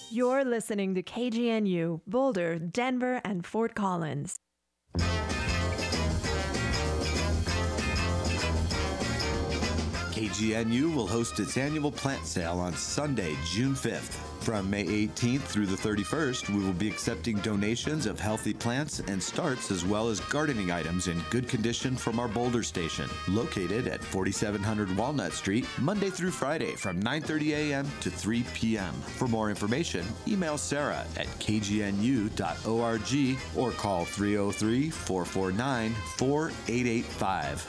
You're listening to KGNU, Boulder, Denver, and Fort Collins. KGNU will host its annual plant sale on Sunday, June 5th. From May 18th through the 31st, we will be accepting donations of healthy plants and starts as well as gardening items in good condition from our Boulder station, located at 4700 Walnut Street, Monday through Friday from 9:30 a.m. to 3 p.m. For more information, email Sarah at kgnu.org or call 303-449-4885.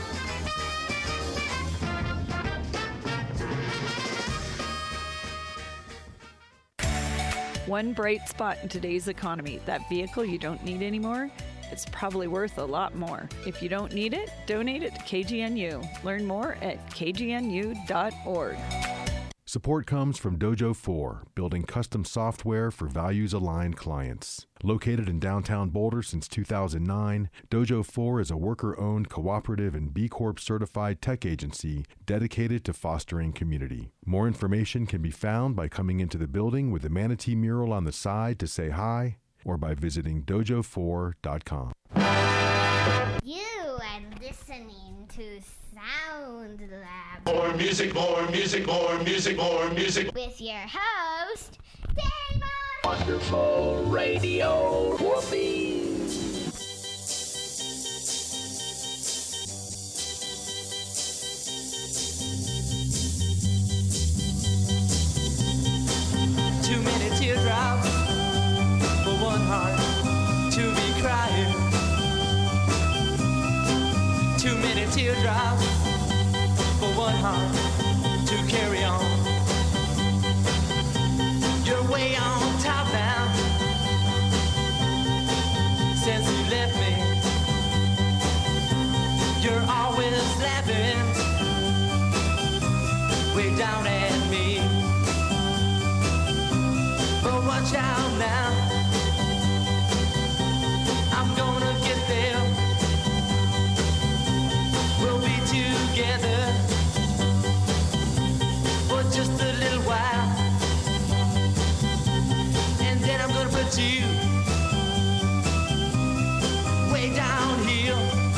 One bright spot in today's economy, that vehicle you don't need anymore, it's probably worth a lot more. If you don't need it, donate it to KGNU. Learn more at kgnu.org. Support comes from Dojo 4, building custom software for values-aligned clients. Located in downtown Boulder since 2009, Dojo 4 is a worker-owned, cooperative, and B Corp certified tech agency dedicated to fostering community. More information can be found by coming into the building with the manatee mural on the side to say hi, or by visiting dojo4.com. You are listening to Sound Lab. More music, more music, more music, more music. With your host, Damon. Wonderful radio whoopee. Too many teardrops for one heart to be crying. Too many teardrops for one heart to carry on. You're way on top now since you left me. You're always laughing way down at me. But watch out now, I'm gonna get there. We'll be together for just a little while, and then I'm gonna put you way down here,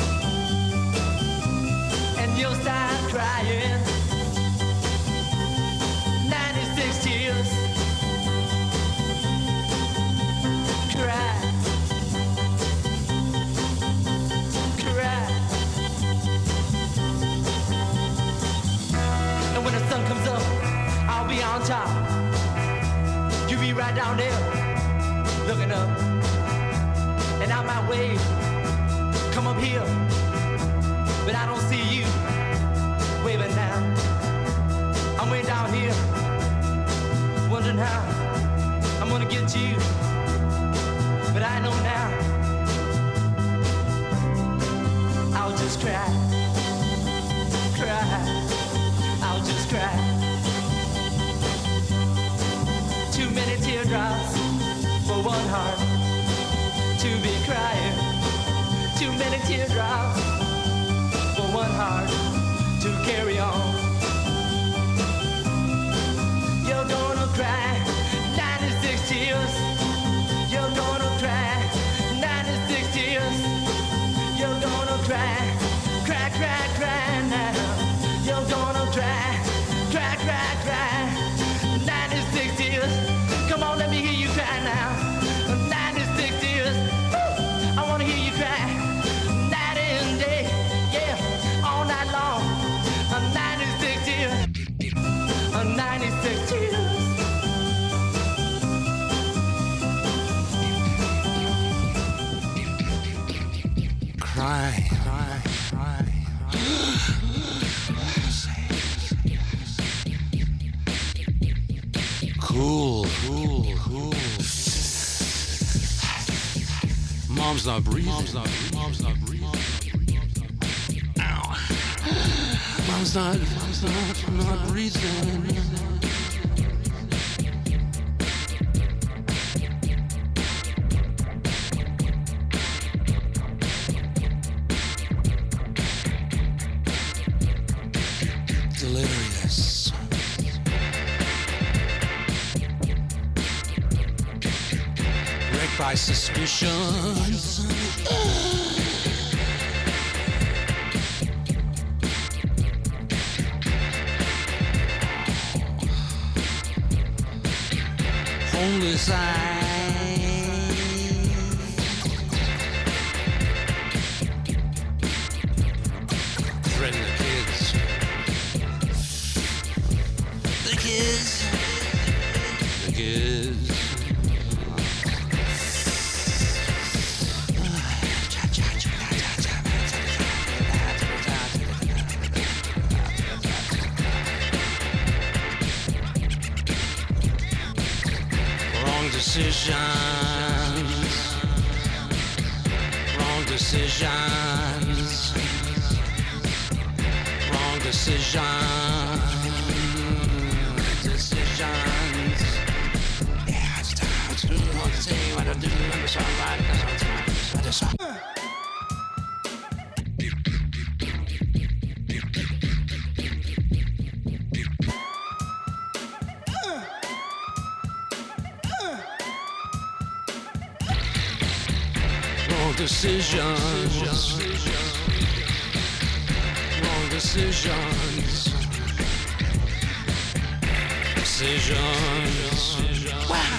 and you'll start crying. 96 tears. Cry. And when the sun comes up, I'll be on top. You be right down there, looking up. And I might wave, come up here, but I don't see you waving now. I'm way down here, wondering how I'm gonna get to you. But I know now, I'll just cry, I'll just cry. Too many teardrops for one heart to be crying. Too many teardrops for one heart to carry on. You're gonna cry 96 tears. You're gonna cry 96 tears. You're gonna cry, cry, cry, cry now. You're gonna cry, cry, cry, cry 96 tears. Come on, let me hear you cry now. 96 tears. Woo! I wanna hear you cry night and day, yeah, all night long. 96 tears. 96 tears. Cry. Cool. Mom's not breathing. Mom's not breathing. Delirious. cry suspicions. Holy sign. Threaten the kids. The kids. The kids. Wrong decisions, wrong decisions, yeah, it's time to do what I say, what I do, and it's all right, because I'm tired, I just... Decisions, wrong decisions, decisions. Wow.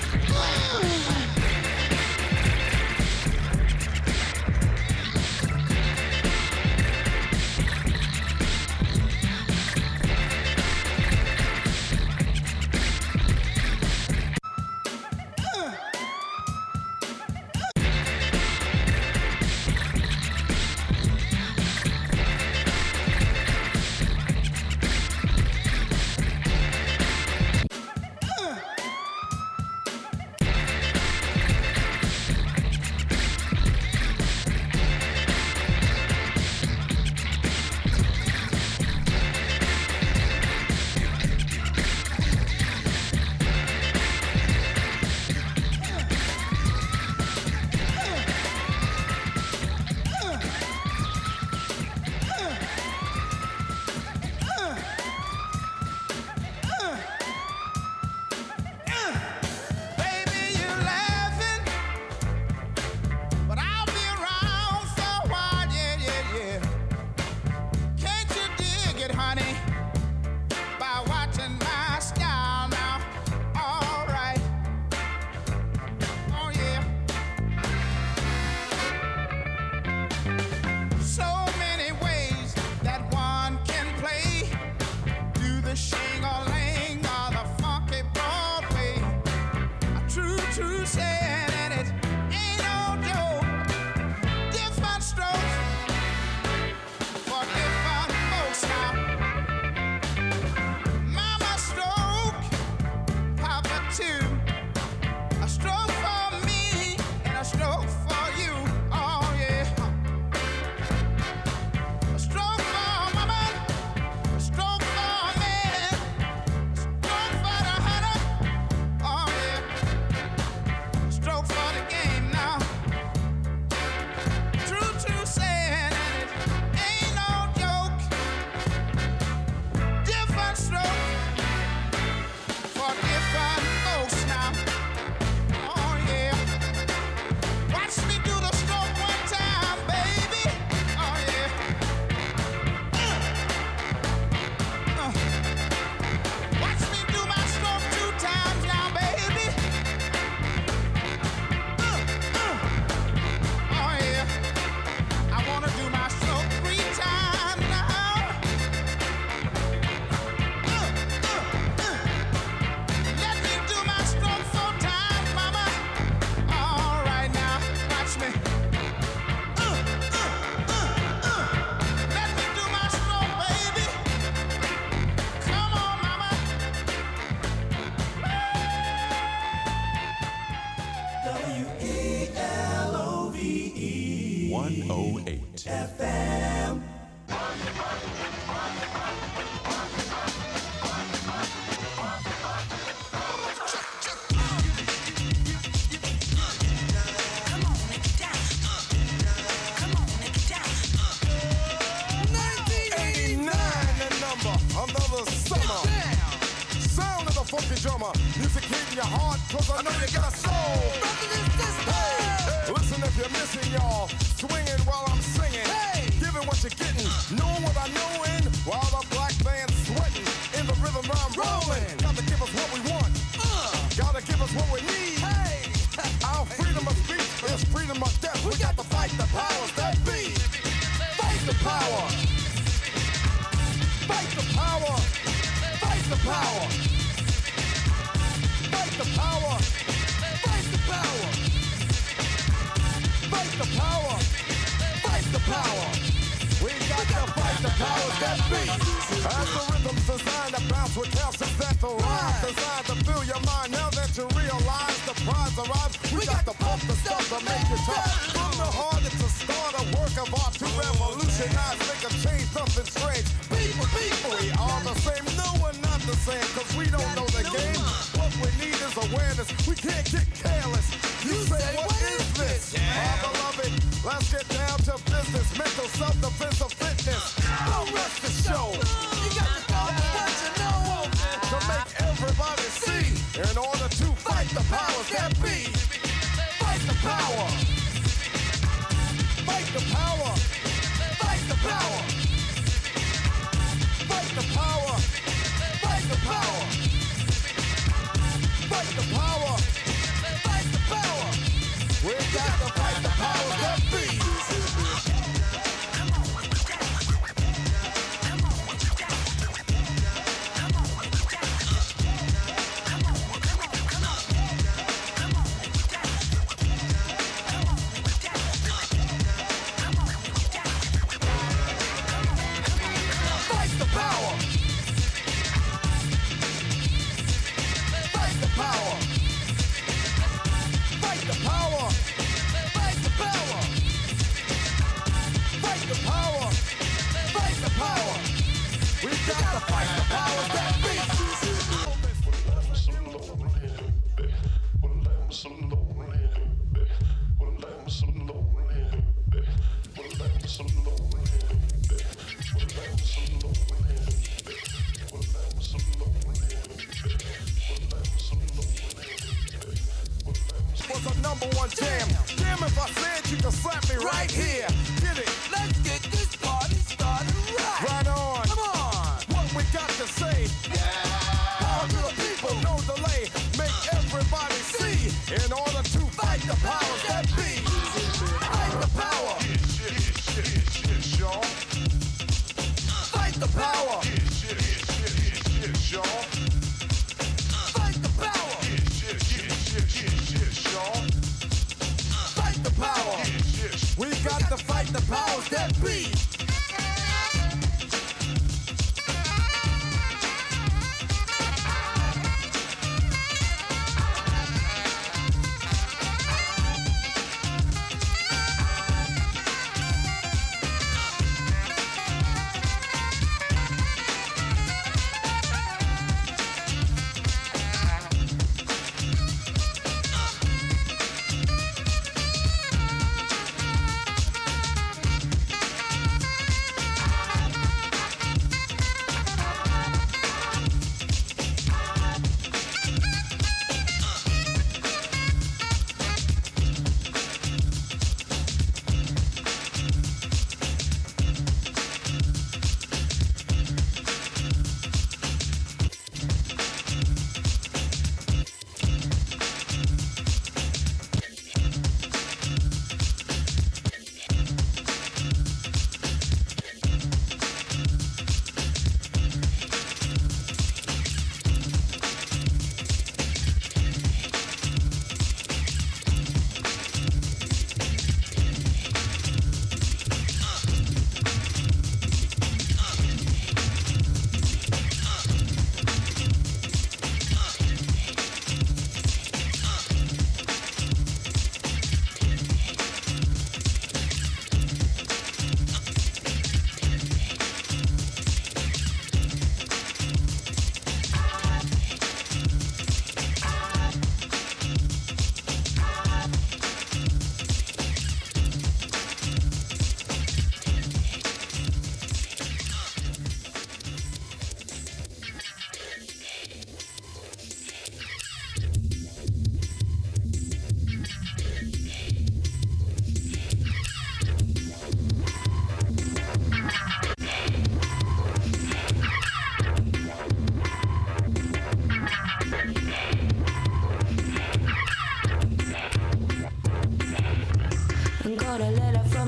WELOVE 108 FM. Another summer. Sound of the funky drummer. Music hitting your heart, cause I know you got a soul. Hey. Listen if you're missing, y'all. Swinging while I'm singing. Hey! Giving what you're getting. Knowing what I know in. While the black band's sweating. In the rhythm I'm rolling. Gotta give us what we want. Gotta give us what we need. Hey! Our freedom of speech is freedom of death. We got to fight the powers that be. Fight the power. Fight the power. Fight the power. Fight the power. Fight the power. Fight the power. Fight the power. We got to fight the powers that be. As the rhythm's designed to bounce with calcium that the rhyme designed to fill your mind. Now that you realize the prize arrives, we got to pump the stuff to make it tough. From the heart, it's a start, a work of art to revolutionize, make a change, something strange. People, we are the same. No, we're not the same, cause we don't know the game. What we need is awareness. We can't get careless. You say, what is this? Our beloved, let's get down to business. Mental self-defense of fitness. Don't rush the show. You got to go with what you know to make everybody see. In order to fight the powers that be. Fight the power. Fight the power. Fight the power. Fight the power. Fight the power. Fight the power. Fight the power. We got to fight the powers that be.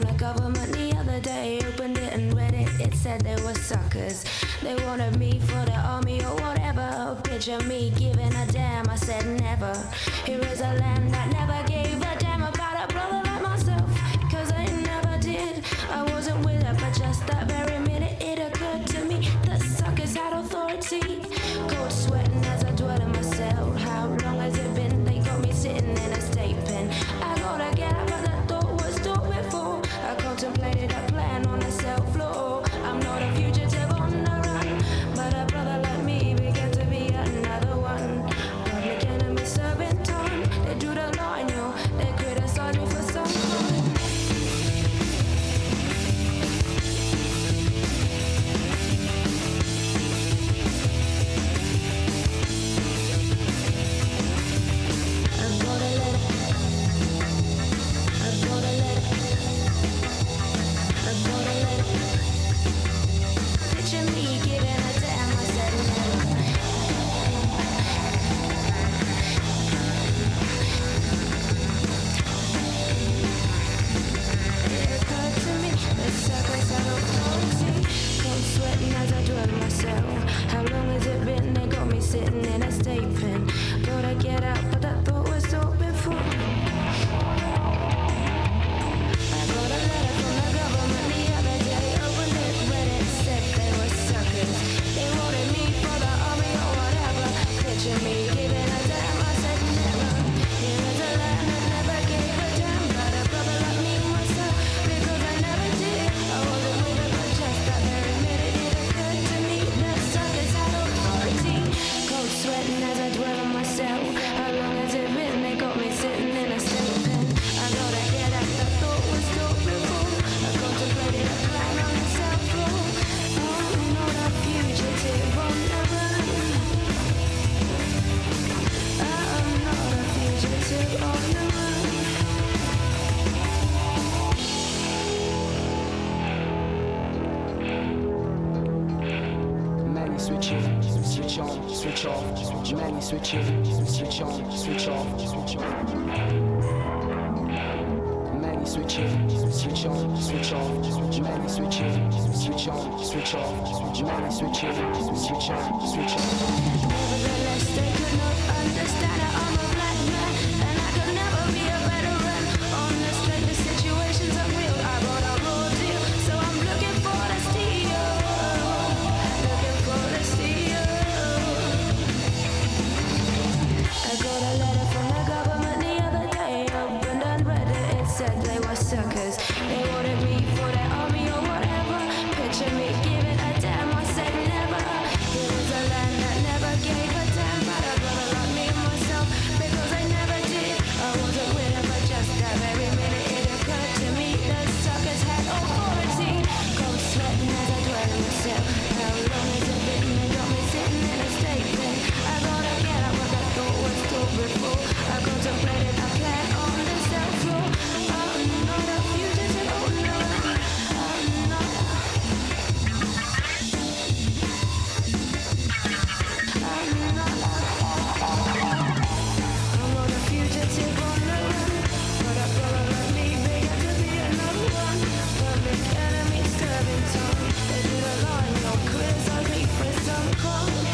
the government the other day. Opened it and read it, it said they were suckers. They wanted me for the army or whatever. Picture me giving a damn, I said never. Here is a land that never gave a damn about a brother like myself, cause I never did. I wasn't with it, but just that very minute it occurred to me that suckers had authority. Cold sweating as I dwell in my cell. How long has it been? They got me sitting in a state pen. I gotta get out, but that thought was thought before. I contemplated a plan on the cell floor. I'm not a fugitive on the run, but a brother like me began to be another one. Public enemy serving time. They drew the line, yo. They criticized me for some crime. How long has it been? They got me sitting in a state pen. Gotta get out, but that thought was thought before. I got a letter from the government the other day. Opened it, read it, said they were suckers. They wanted me for the army or whatever. Picture me giving a damn, I said never. Here is a land that never gave a damn about a brother like me and myself, because I never did. I wasn't with it, but just that very minute it occurred to me that suckers had authority. Cold sweating as I dwell on myself. How long has it been? They got me sitting in a state pen. I gotta get out, that thought was thought before. I contemplated a plan on the cell floor. I'm not a fugitive on the run. I'm not a fugitive on the run. Many switches, switch on, switch off. Many switches, switch on, switch off, switch on. Many switches, switch on, switch off. Many switches, switch on, switch off. Many switches, switch on, switch off. Nevertheless, they could not understand that I'm a black man, and I could never be a veteran. On the strength the situations are real, I got a raw deal, so I'm looking for the steal. Looking for the steal. I got a letter from the government the other day. Opened and read it, it said they were suckers. They wanted me for their army or whatever. Picture me giving a damn, I said never. It was a land that never gave a damn about a brother like me and myself, because I never did. I wasn't with it, but just that very minute it occurred to me that suckers had authority. Cold sweating as I dwell in myself. How long has it been? They got me sitting in a state pen. I gotta get out, what that thought was thought before. I contemplated a plan on the cell floor. I'm not a fugitive, oh no. I'm not. I'm not a fugitive on the run, but a brother like me began to be another one. Public enemy serving time. They do the line, no criticize me for some crime.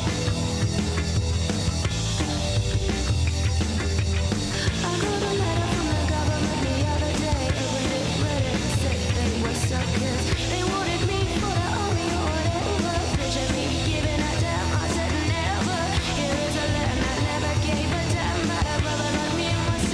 I got a letter from the government the other day. Opened it, read it, said they were suckers. They wanted me for the army or whatever. Picture me giving a damn, I said never. Here is a land that never gave a damn about a brother like me and myself.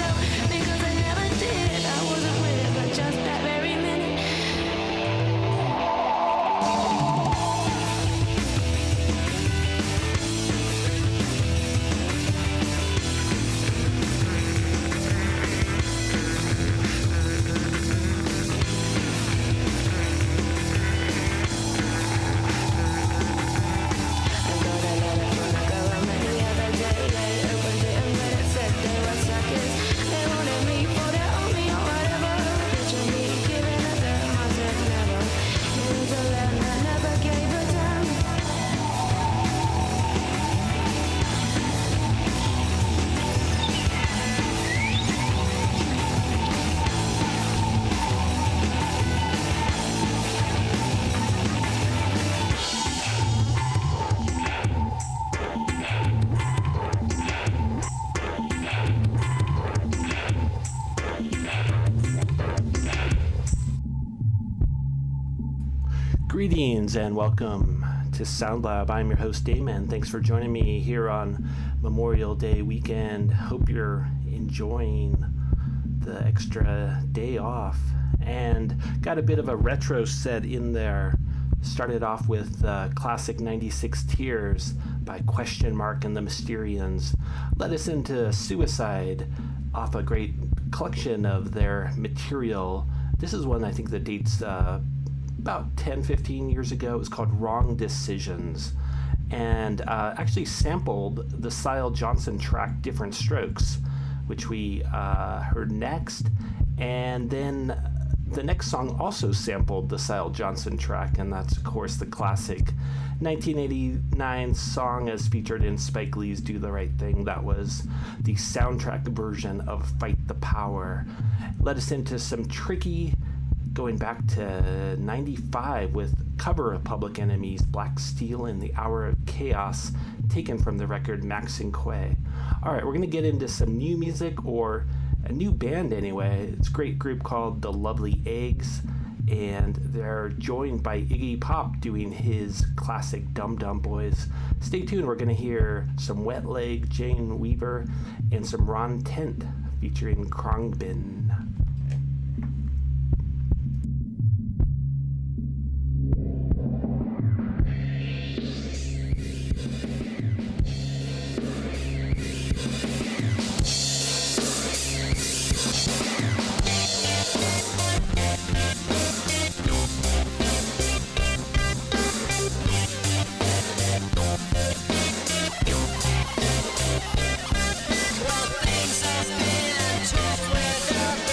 Greetings and welcome to Sound Lab. I'm your host Damon. Thanks for joining me here on Memorial Day weekend. Hope you're enjoying the extra day off, and got a bit of a retro set in there. Started off with classic 96 Tears by Question Mark and the Mysterians. Led us into Suicide off a great collection of their material. This is one I think that dates about 10-15 years ago. It was called Wrong Decisions, and actually sampled the Syle Johnson track Different Strokes, which we heard next. And then the next song also sampled the Syle Johnson track, and that's of course the classic 1989 song as featured in Spike Lee's Do the Right Thing. That was the soundtrack version of Fight the Power. Led us into some tricky, going back to 95 with cover of Public Enemy's Black Steel in the Hour of Chaos, taken from the record Max and Quay. All right, we're going to get into some new music, or a new band anyway. It's a great group called The Lovely Eggs, and they're joined by Iggy Pop doing his classic Dum Dum Boys. Stay tuned, we're going to hear some Wet Leg, Jane Weaver, and some Ron Tent featuring Khruangbin. Things have been tough with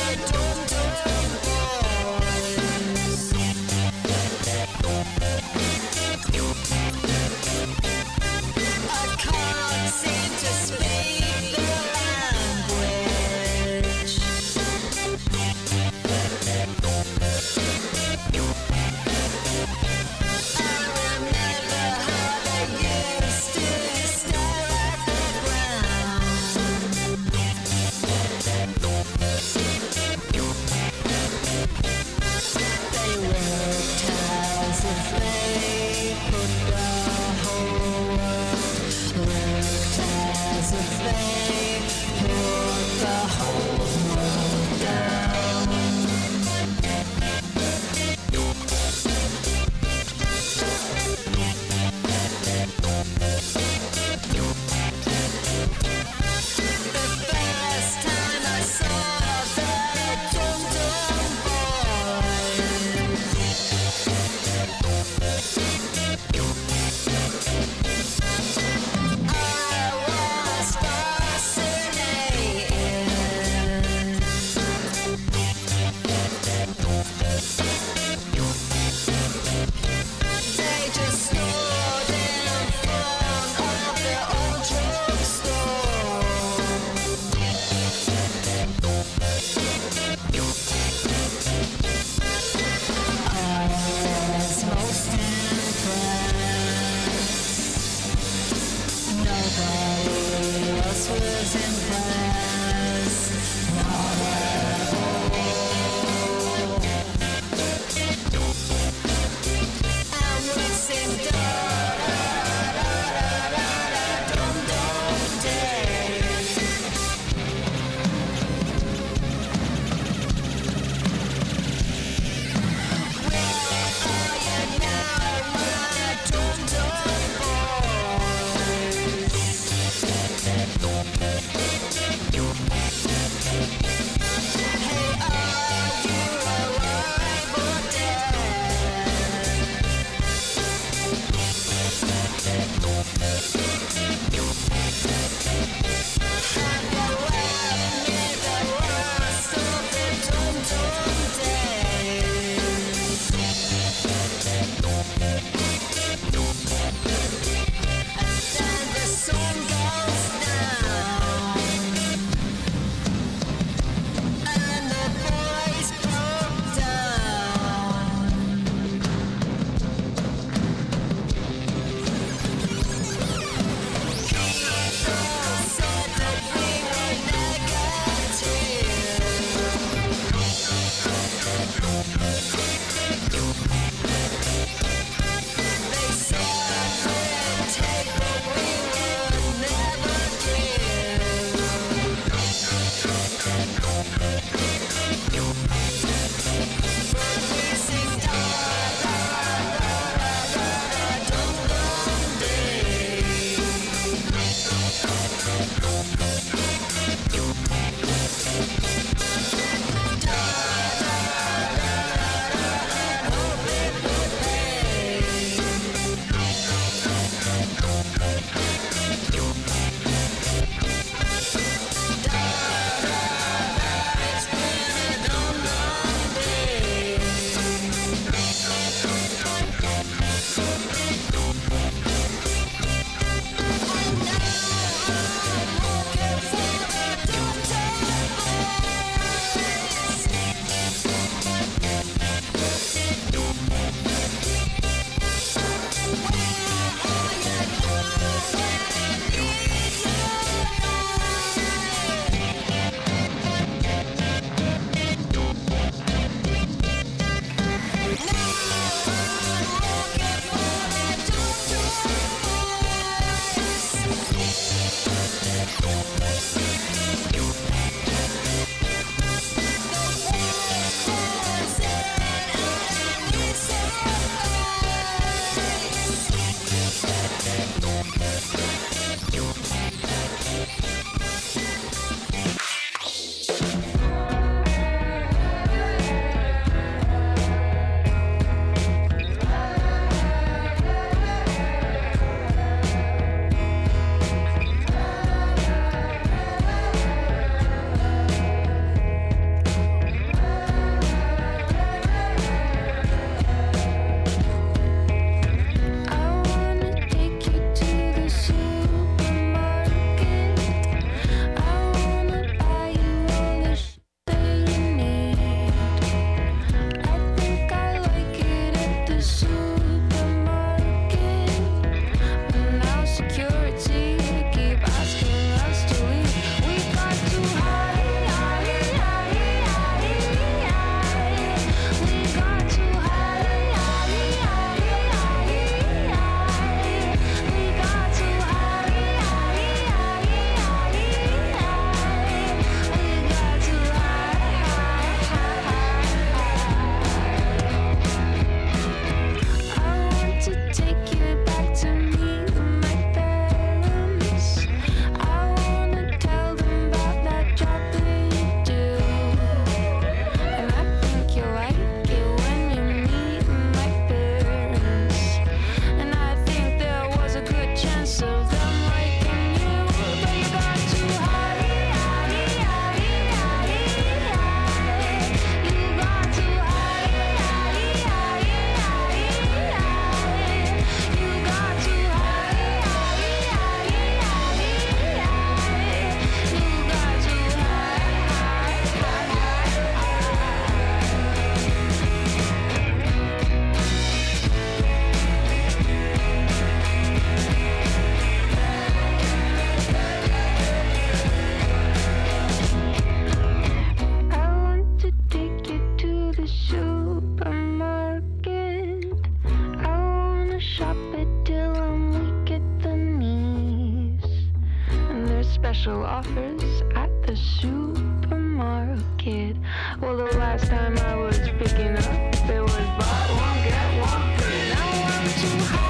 special offers at the supermarket. Well, the last time I was picking up, there was buy one, get one free. Now I'm too high.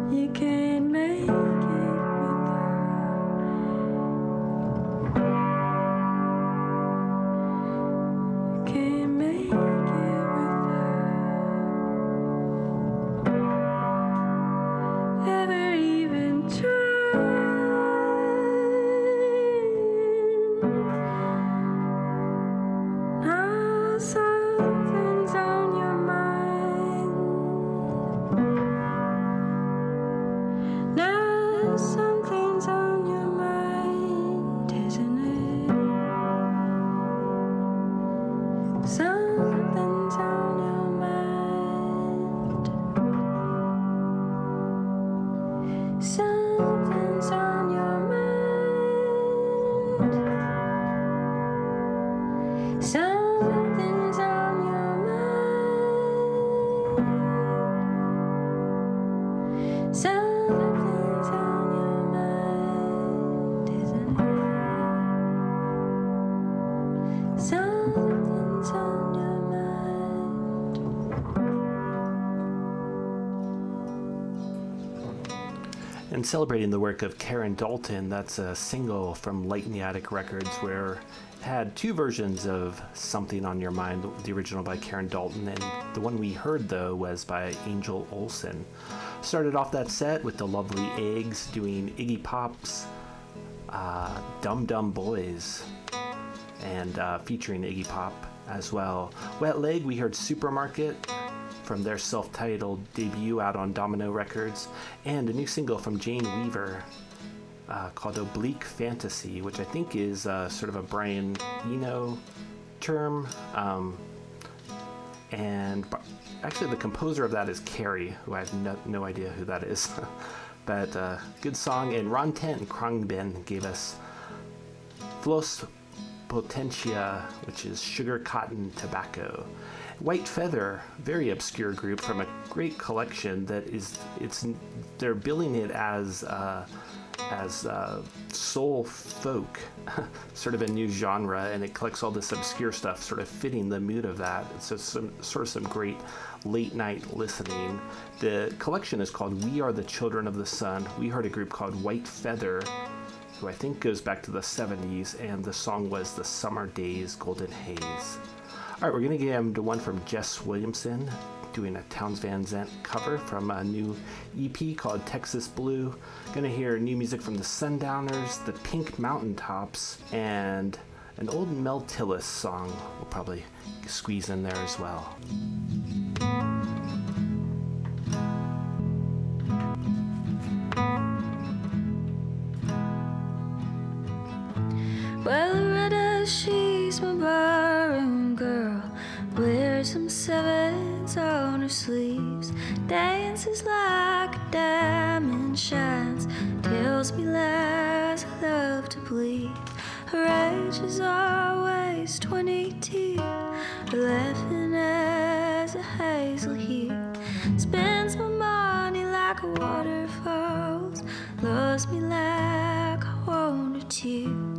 You can't make it can't make it without ever even trying. Now something's on your mind. Now something's on your mind, isn't it? Something's on your mind. Something's on your mind. Something's on your mind. Something's on your mind, isn't it? Something's on your mind. And celebrating the work of Karen Dalton, that's a single from Light in the Attic Records, where it had two versions of Something on Your Mind, the original by Karen Dalton, and the one we heard, though, was by Angel Olsen. Started off that set with the Lovely Eggs doing Iggy Pop's Dum Dum Boys, and featuring Iggy Pop as well. Wet Leg, we heard Supermarket from their self-titled debut out on Domino Records, and a new single from Jane Weaver called Oblique Fantasy, which I think is sort of a Brian Eno term. And actually the composer of that is Carrie, who I have no idea who that is. But good song. And Ron Tent and Krongben gave us Flos Potentia, which is Sugar Cotton Tobacco. White Feather, very obscure group from a great collection that they're billing it as soul folk, sort of a new genre, and it collects all this obscure stuff, sort of fitting the mood of that. So some great late night listening. The collection is called We Are the Children of the Sun. We heard a group called White Feather, who I think goes back to the 70s, and the song was The Summer Days Golden Haze. All right, we're going to get into one from Jess Williamson, doing a Townes Van Zandt cover from a new EP called Texas Blue. Going to hear new music from the Sundowners, the Pink Mountaintops, and an old Mel Tillis song we'll probably squeeze in there as well. Well, Loretta, she's my barroom girl. Wears some sevens on her sleeves. Dances like a diamond shines. Tells me lies I love to believe. Her age is always 22. Laughing as a hazel hue. Spends my money like a waterfalls. Loves me like I want her to.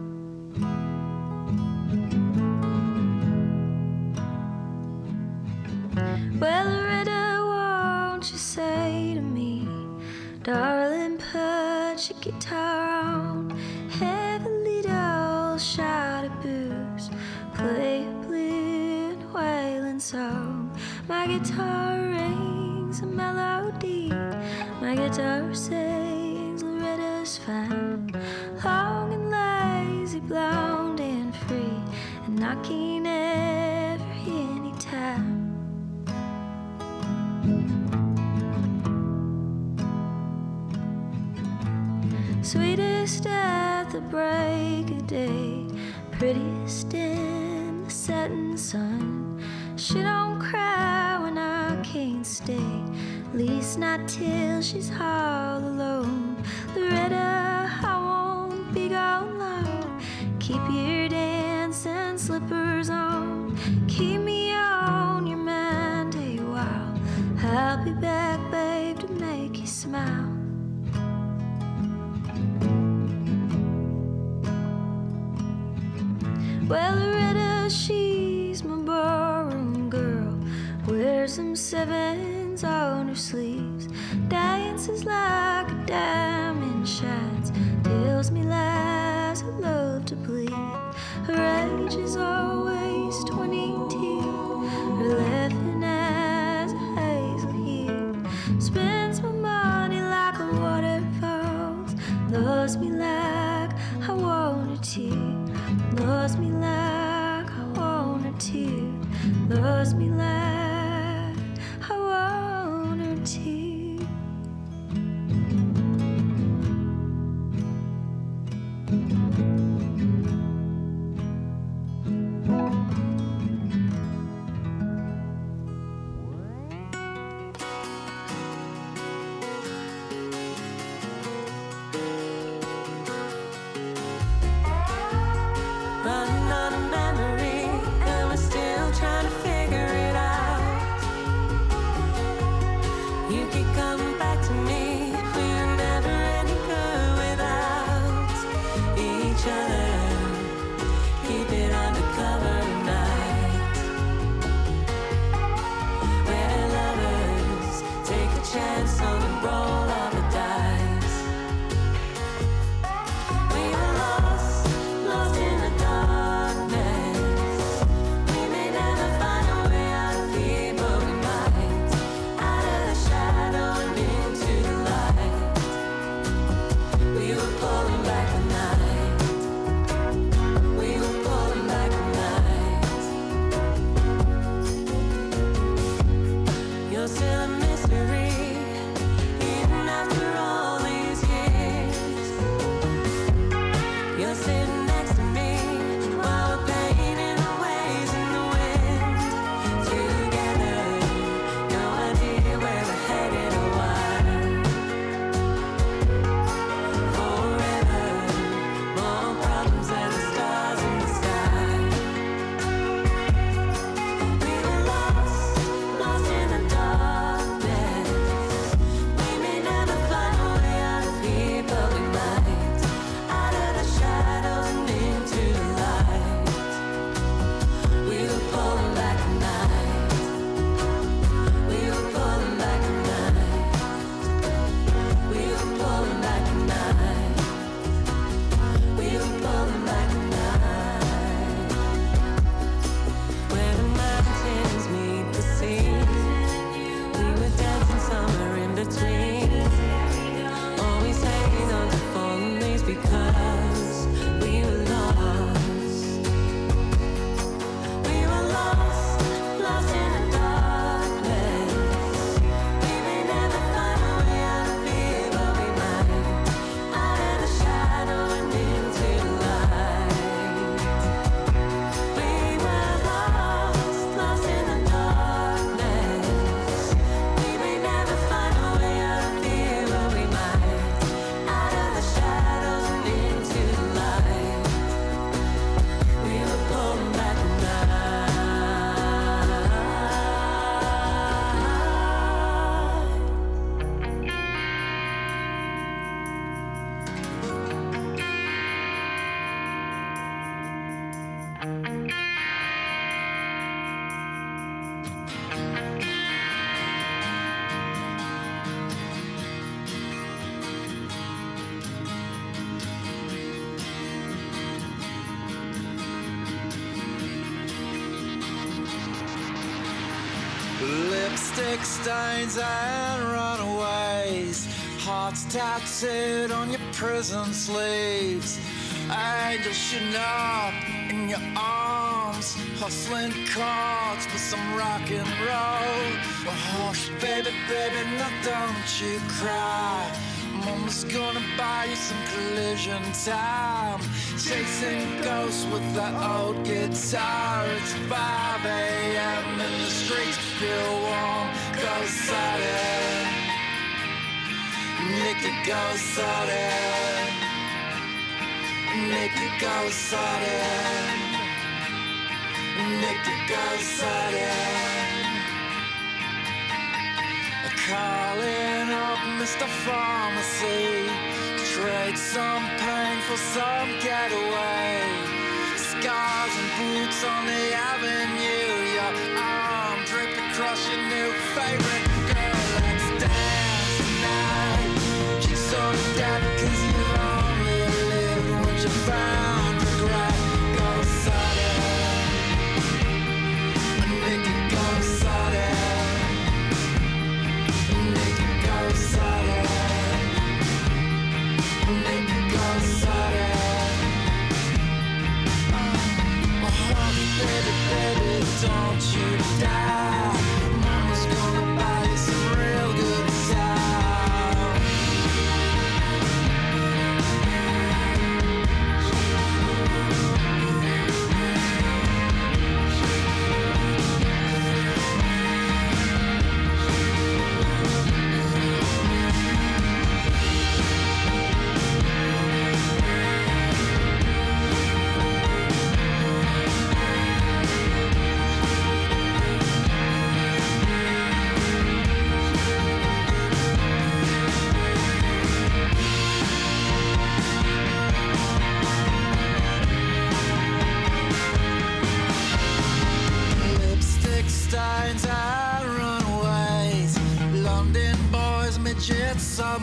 Well, Loretta, won't you say to me, darling, put your guitar on, have a little shot of booze, play a blue and wailing song. My guitar rings a melody, my guitar sings Loretta's fine, long and lazy, blonde and free, and knocking every any time. Sweetest at the break of day, prettiest in the setting sun. She don't cry when I can't stay, least not till she's all alone. Loretta, I won't be gone long. Keep your dancing slippers on. Keep me on your mind a while. I'll be back, babe, to make you smile. Well, Loretta, she's my barroom girl. Wears some sevens on her sleeves. Dances dances like a diamond shines, tells me lies her love to bleed. Her age is always 22, her laughing eyes are hazel hue. Spends my money like a waterfalls, loves me like I want her to, loves me like I want her to, loves me like I want her to. Running on a memory, and we're still trying to figure it out. You keep coming back to me, we were never any good without each other. Keep it undercover night, where lovers take a chance on the roll of the dice. We were lost in the darkness. We may never find a way out of here, but we might. Out of the shadow and into the light. We were pulling back the night. We were pulling back the night. You're still a mystery, even after all these years. You're sitting next to me while we're painting our ways in the wind. Together, no idea where we're headed or why. Forever, more problems than the stars in the sky. We were lost in the darkness. We may never find a way out of here, but we might. Out of the shadows and into the light. We were pulling back the night. We were pulling back the night. We were pulling back the night. We were pulling back the night. Where the mountains meet the sea, we were dancing somewhere in between. Always hanging on to fallen leaves because we were lost. We were lost in the darkness. We may never find a way out of here, but we might. Out of the shadow and into the light. We were lost in the darkness. We may never find a way out of here, but we might. Out of the shadows and into the light. We were pulling back the night. Lipstick stains and runaways, hearts tattooed on your prison sleeves. Angels shooting up in your arms, hustling cards for some rock and roll. Well, hush, baby, baby, now don't you cry. Mama's gonna buy you some collision time. Chasing ghosts with that old guitar. It's 5 a.m. and the streets feel warm. Go sudden, Nicky, go sudden, Nicky, go sudden, Nicky, go sudden. Calling up Mr. Pharmacy, trade some pain for some getaway. Scars and boots on the avenue, your arm draped across your new favorite girl. Let's dance tonight.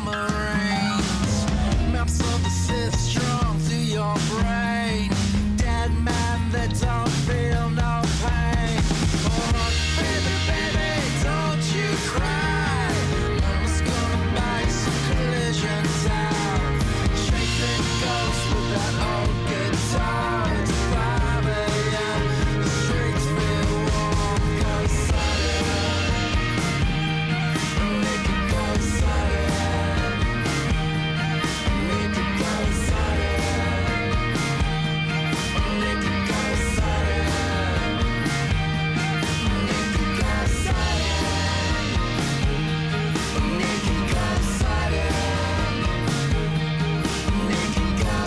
submarines. Maps of the Sith strong through your brain. Dead man that don't feel no pain. Oh, baby, baby, don't you cry. Mama's gonna make some collisions out. Chasing ghosts with that old guitar. It's 5 a.m. The streets feel warm. Go silent. Make it go silent. Make it go silent. Make it go silent. Make it go silent. Make it go silent. Make it go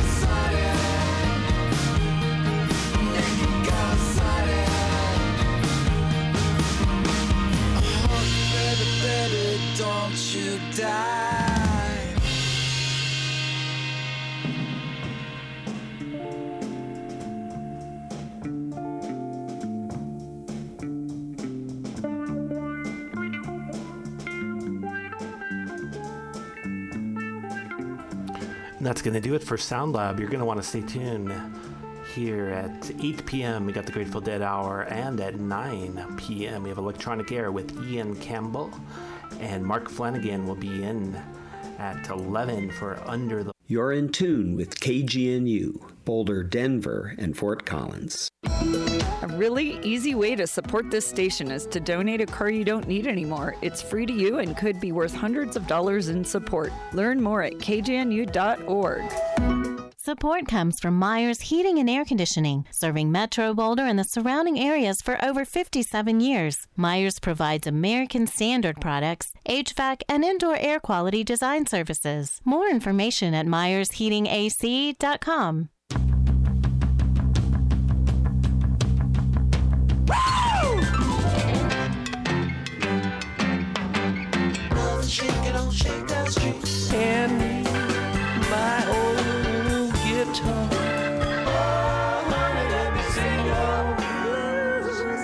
silent. Make it go silent. Oh, baby, baby, don't you die. And that's going to do it for Sound Lab. You're going to want to stay tuned here at 8 p.m. We got the Grateful Dead Hour, and at 9 p.m. we have Electronic Air with Ian Campbell, and Mark Flanagan will be in at 11 for Under the... You're in tune with KGNU, Boulder, Denver, and Fort Collins. A really easy way to support this station is to donate a car you don't need anymore. It's free to you and could be worth hundreds of dollars in support. Learn more at kgnu.org. Support comes from Myers Heating and Air Conditioning, serving Metro Boulder and the surrounding areas for over 57 years. Myers provides American Standard products, HVAC, and indoor air quality design services. More information at myersheatingac.com. And my old guitar. Oh, honey, let me sing your blues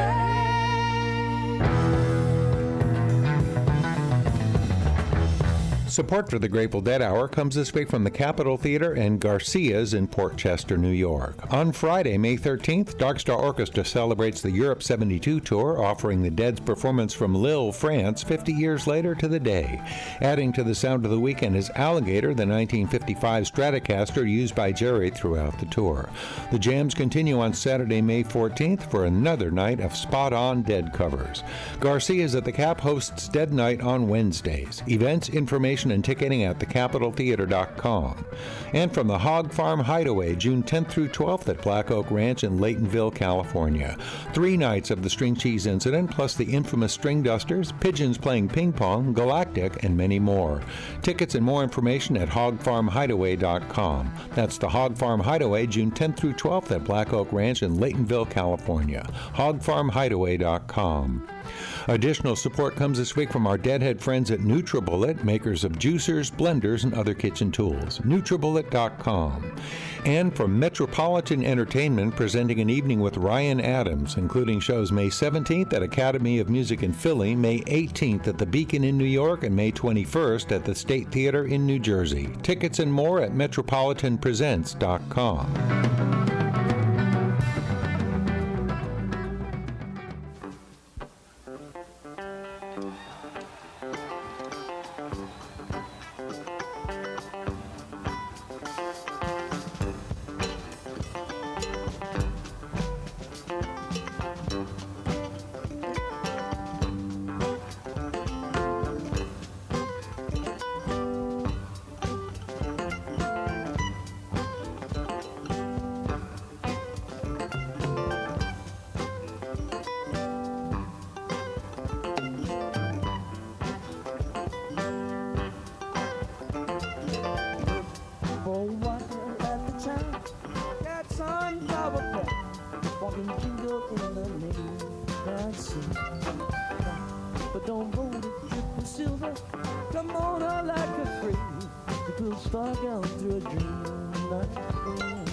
away. Support for the Grateful Dead Hour comes this week from the Capitol Theater and Garcia's in Port Chester, New York. On Friday, May 13th, Dark Star Orchestra celebrates the Europe 72 tour, offering the Dead's performance from Lille, France, 50 years later to the day. Adding to the sound of the weekend is Alligator, the 1955 Stratocaster used by Jerry throughout the tour. The jams continue on Saturday, May 14th for another night of spot-on Dead covers. Garcia's at the Cap hosts Dead Night on Wednesdays. Events, information, and ticketing at thecapitoltheater.com. And from the Hog Farm Hideaway, June 10th through 12th at Black Oak Ranch in Laytonville, California. 3 nights of the String Cheese Incident, plus the infamous String Dusters, pigeons playing ping pong, Galactic, and many more. Tickets and more information at hogfarmhideaway.com. That's the Hog Farm Hideaway, June 10th through 12th at Black Oak Ranch in Laytonville, California. hogfarmhideaway.com. Additional support comes this week from our Deadhead friends at NutriBullet, makers of juicers, blenders, and other kitchen tools. NutriBullet.com. And from Metropolitan Entertainment, presenting an evening with Ryan Adams, including shows May 17th at Academy of Music in Philly, May 18th at the Beacon in New York, and May 21st at the State Theater in New Jersey. Tickets and more at metropolitanpresents.com. But don't hold it, triple silver. Come on, I like a free. The cool spark out through a dream night.